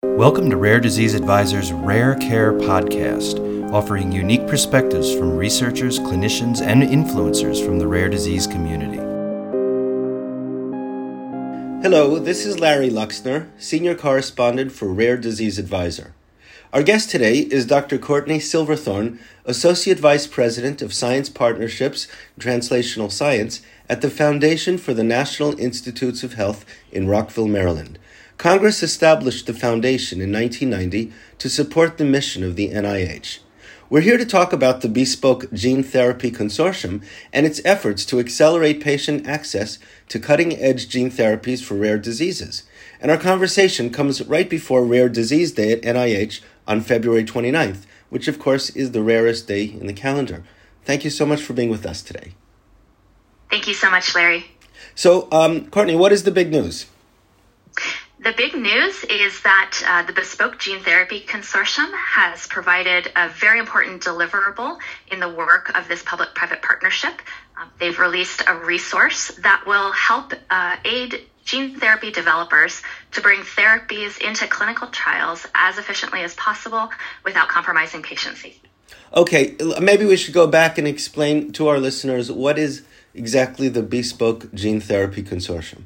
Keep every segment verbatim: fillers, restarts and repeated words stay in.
Welcome to Rare Disease Advisor's Rare Care podcast, offering unique perspectives from researchers, clinicians, and influencers from the rare disease community. Hello, this is Larry Luxner, Senior Correspondent for Rare Disease Advisor. Our guest today is Doctor Courtney Silverthorne, Associate Vice President of Science Partnerships and Translational Science at the Foundation for the National Institutes of Health in Rockville, Maryland. Congress established the foundation in nineteen ninety to support the mission of the N I H. We're here to talk about the Bespoke Gene Therapy Consortium and its efforts to accelerate patient access to cutting-edge gene therapies for rare diseases. And our conversation comes right before Rare Disease Day at N I H on February twenty-ninth, which of course is the rarest day in the calendar. Thank you so much for being with us today. Thank you so much, Larry. So, um, Courtney, what is the big news? The big news is that uh, the Bespoke Gene Therapy Consortium has provided a very important deliverable in the work of this public-private partnership. Um, they've released a resource that will help uh, aid gene therapy developers to bring therapies into clinical trials as efficiently as possible without compromising patient safety. Okay, maybe we should go back and explain to our listeners what is exactly the Bespoke Gene Therapy Consortium.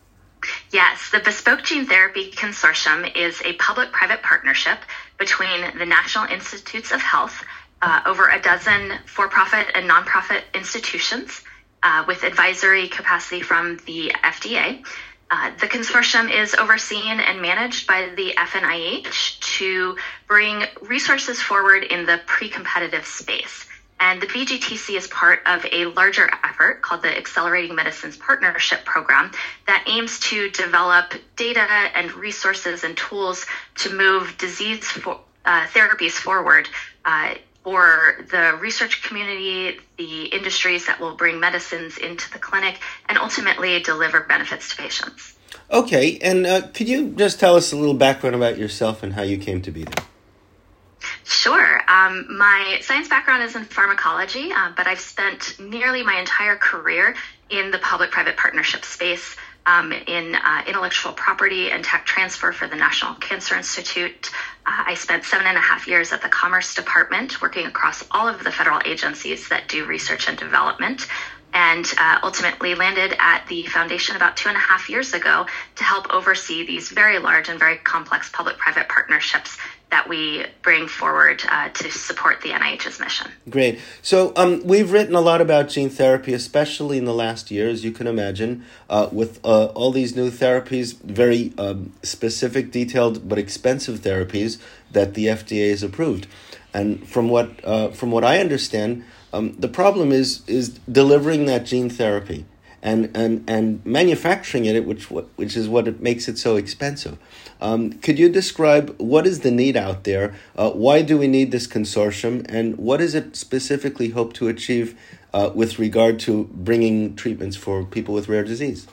Yes, the Bespoke Gene Therapy Consortium is a public-private partnership between the National Institutes of Health, uh, over a dozen for-profit and nonprofit institutions uh, with advisory capacity from the F D A. Uh, the consortium is overseen and managed by the F N I H to bring resources forward in the pre-competitive space. And the B G T C is part of a larger effort called the Accelerating Medicines Partnership Program that aims to develop data and resources and tools to move disease for, uh, therapies forward uh, for the research community, the industries that will bring medicines into the clinic, and ultimately deliver benefits to patients. Okay, and uh, could you just tell us a little background about yourself and how you came to be there? Sure. Um, my science background is in pharmacology, uh, but I've spent nearly my entire career in the public-private partnership space um, in uh, intellectual property and tech transfer for the National Cancer Institute. Uh, I spent seven and a half years at the Commerce Department working across all of the federal agencies that do research and development, and uh, ultimately landed at the foundation about two and a half years ago to help oversee these very large and very complex public-private partnerships that we bring forward uh, to support the N I H's mission. Great. So um, we've written a lot about gene therapy, especially in the last year, as you can imagine, uh, with uh, all these new therapies, very um, specific, detailed, but expensive therapies that the F D A has approved. And from what uh, from what I understand, um, the problem is is delivering that gene therapy and and, and manufacturing it, which which is what it makes it so expensive. Um, could you describe what is the need out there? Uh, why do we need this consortium? And what does it specifically hope to achieve uh, with regard to bringing treatments for people with rare disease?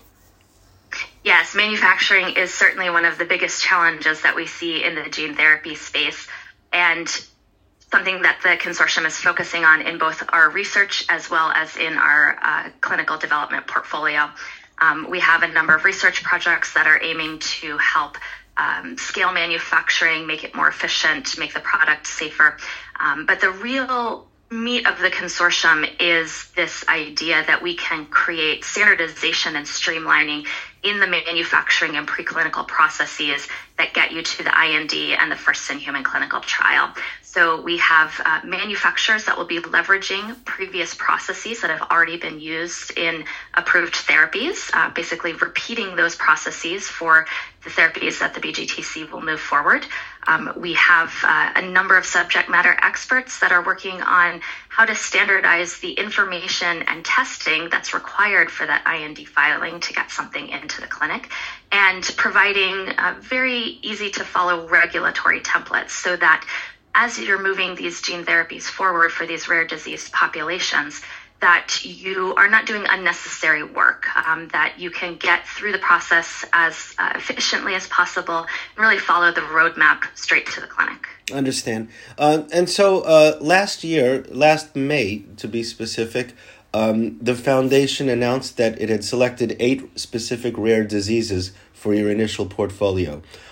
Yes, manufacturing is certainly one of the biggest challenges that we see in the gene therapy space, and something that the consortium is focusing on in both our research as well as in our uh, clinical development portfolio. Um, we have a number of research projects that are aiming to help Um, scale manufacturing, make it more efficient, make the product safer. Um, but the real meat of the consortium is this idea that we can create standardization and streamlining in the manufacturing and preclinical processes that get you to the I N D and the first in human clinical trial. So we have uh, manufacturers that will be leveraging previous processes that have already been used in approved therapies, uh, basically repeating those processes for the therapies that the B G T C will move forward. Um, we have uh, a number of subject matter experts that are working on how to standardize the information and testing that's required for that I N D filing to get something into the clinic, and providing uh, very easy to follow regulatory templates so that as you're moving these gene therapies forward for these rare disease populations, that you are not doing unnecessary work, um, that you can get through the process as uh, efficiently as possible and really follow the roadmap straight to the clinic. Understand. Uh, and so uh, last year, last May to be specific, um, the foundation announced that it had selected eight specific rare diseases for your initial portfolio.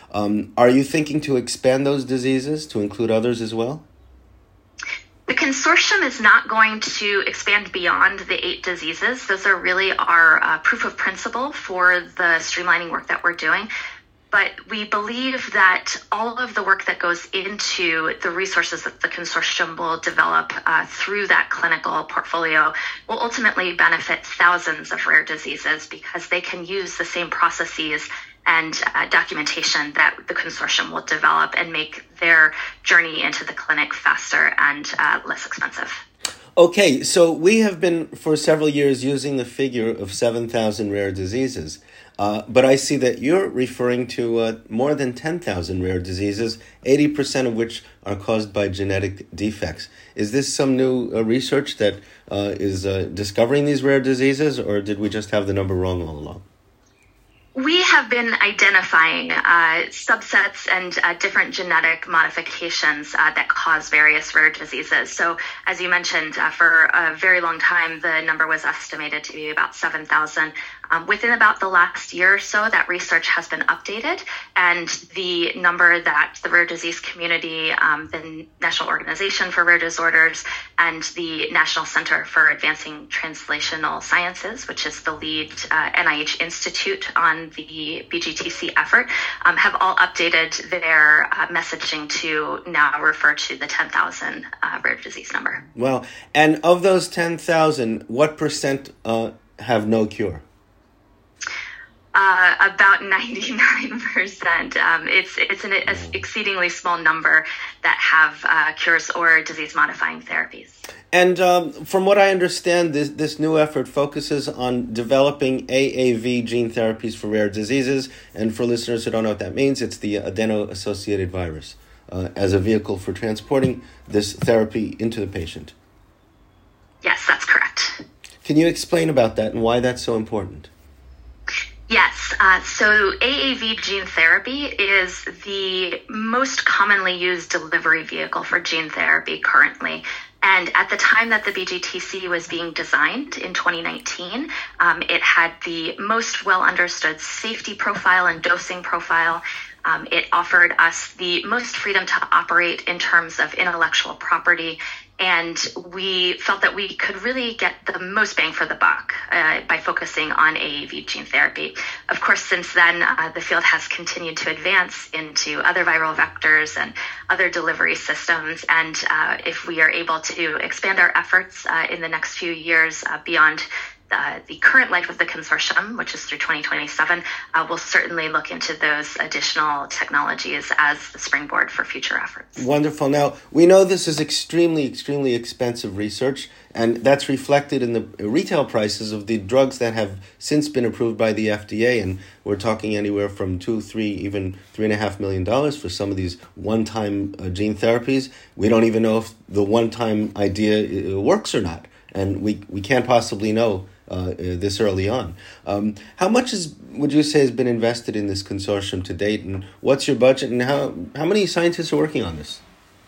Um, are you thinking to expand those diseases to include others as well? The consortium is not going to expand beyond the eight diseases. Those are really our uh, proof of principle for the streamlining work that we're doing. But we believe that all of the work that goes into the resources that the consortium will develop uh, through that clinical portfolio will ultimately benefit thousands of rare diseases because they can use the same processes and uh, documentation that the consortium will develop and make their journey into the clinic faster and uh, less expensive. Okay, so we have been for several years using the figure of seven thousand rare diseases, uh, but I see that you're referring to uh, more than ten thousand rare diseases, eighty percent of which are caused by genetic defects. Is this some new uh, research that uh, is uh, discovering these rare diseases, or did we just have the number wrong all along? We have been identifying uh, subsets and uh, different genetic modifications uh, that cause various rare diseases. So, as you mentioned, uh, for a very long time, the number was estimated to be about seven thousand. Um, within about the last year or so, that research has been updated, and the number that the rare disease community, um, the National Organization for Rare Disorders, and the National Center for Advancing Translational Sciences, which is the lead uh, N I H institute on the B G T C effort, um, have all updated their uh, messaging to now refer to the ten thousand uh, rare disease number. Well, and of those ten thousand, what percent uh, have no cure? Uh, about ninety-nine percent. Um, it's it's an a exceedingly small number that have uh, cures or disease-modifying therapies. And um, from what I understand, this, this new effort focuses on developing A A V gene therapies for rare diseases. And for listeners who don't know what that means, it's the adeno-associated virus uh, as a vehicle for transporting this therapy into the patient. Yes, that's correct. Can you explain about that and why that's so important? Yes. Uh, so A A V gene therapy is the most commonly used delivery vehicle for gene therapy currently. And at the time that the B G T C was being designed in twenty nineteen, um, it had the most well understood safety profile and dosing profile. Um, it offered us the most freedom to operate in terms of intellectual property. And we felt that we could really get the most bang for the buck uh, by focusing on A A V gene therapy. Of course, since then, uh, the field has continued to advance into other viral vectors and other delivery systems. And uh, if we are able to expand our efforts uh, in the next few years uh, beyond Uh, the current life of the consortium, which is through twenty twenty-seven, uh, we'll certainly look into those additional technologies as the springboard for future efforts. Wonderful. Now, we know this is extremely, extremely expensive research, and that's reflected in the retail prices of the drugs that have since been approved by the F D A, and we're talking anywhere from two, three, even three and a half million dollars for some of these one-time uh, gene therapies. We don't even know if the one-time idea uh, works or not, and we, we can't possibly know Uh, this early on. Um, how much is would you say has been invested in this consortium to date, and what's your budget, and how how many scientists are working on this?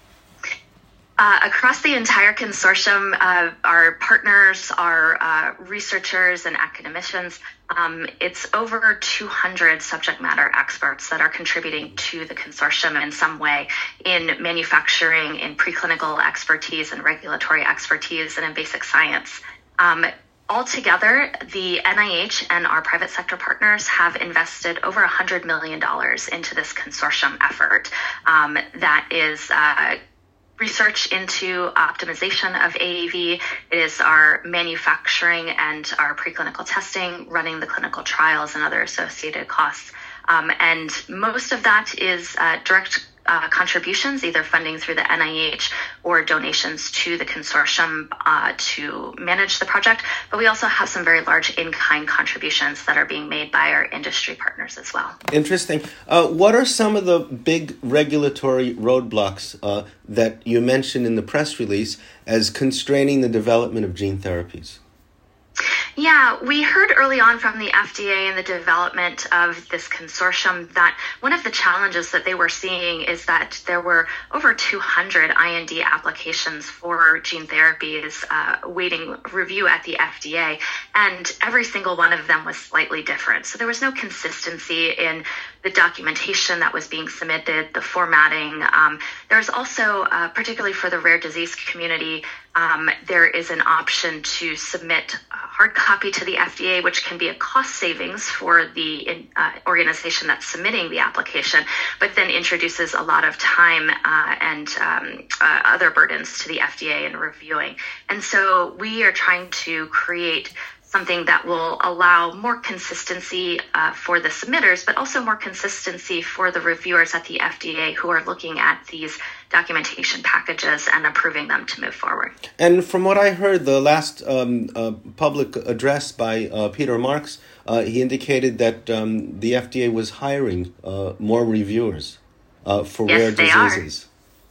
Uh, across the entire consortium, uh, our partners, our uh, researchers and academicians, um, it's over two hundred subject matter experts that are contributing to the consortium in some way in manufacturing, in preclinical expertise and regulatory expertise, and in basic science. Um, Altogether, the N I H and our private sector partners have invested over one hundred million dollars into this consortium effort. Um, that is uh, research into optimization of A A V. It is our manufacturing and our preclinical testing, running the clinical trials and other associated costs. Um, and most of that is uh, direct Uh, contributions, either funding through the N I H or donations to the consortium uh, to manage the project. But we also have some very large in-kind contributions that are being made by our industry partners as well. Interesting. Uh, what are some of the big regulatory roadblocks uh, that you mentioned in the press release as constraining the development of gene therapies? Yeah, we heard early on from the F D A in the development of this consortium that one of the challenges that they were seeing is that there were over two hundred I N D applications for gene therapies uh, waiting review at the F D A, and every single one of them was slightly different. So there was no consistency in the documentation that was being submitted, the formatting. Um, there's also, uh, particularly for the rare disease community, um, there is an option to submit a hard copy to the F D A, which can be a cost savings for the uh, organization that's submitting the application, but then introduces a lot of time uh, and um, uh, other burdens to the F D A in reviewing. And so we are trying to create something that will allow more consistency uh, for the submitters, but also more consistency for the reviewers at the F D A who are looking at these documentation packages and approving them to move forward. And from what I heard, the last um, uh, public address by uh, Peter Marks, uh, he indicated that um, the F D A was hiring uh, more reviewers uh, for yes, rare they diseases. Are.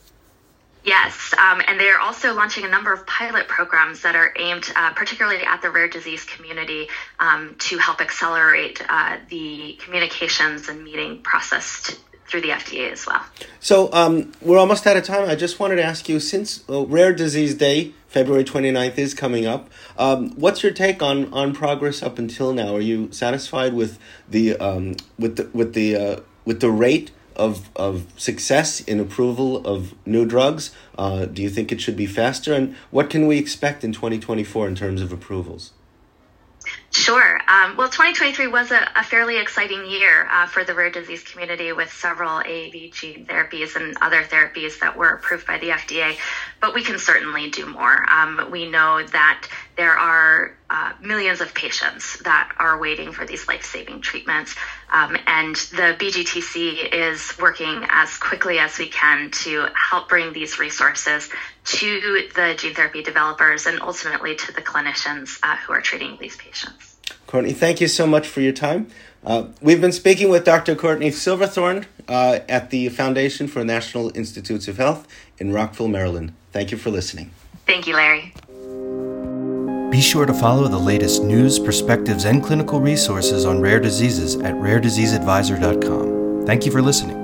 Yes, um, and they're also launching a number of pilot programs that are aimed uh, particularly at the rare disease community um, to help accelerate uh, the communications and meeting process to, through the F D A as well. So um, we're almost out of time. I just wanted to ask you, since uh, Rare Disease Day, February twenty-ninth, is coming up, um, what's your take on, on progress up until now? Are you satisfied with the um, with the with the uh, with the rate of of success in approval of new drugs? Uh, do you think it should be faster? And what can we expect in twenty twenty-four in terms of approvals? Sure. Um, well, twenty twenty-three was a, a fairly exciting year uh, for the rare disease community with several A A V gene therapies and other therapies that were approved by the F D A, but we can certainly do more. Um, we know that there are uh, millions of patients that are waiting for these life-saving treatments, um, and the B G T C is working as quickly as we can to help bring these resources to the gene therapy developers and ultimately to the clinicians uh, who are treating these patients. Courtney, thank you so much for your time. Uh, we've been speaking with Doctor Courtney Silverthorne uh, at the Foundation for National Institutes of Health in Rockville, Maryland. Thank you for listening. Thank you, Larry. Be sure to follow the latest news, perspectives, and clinical resources on rare diseases at rare disease advisor dot com. Thank you for listening.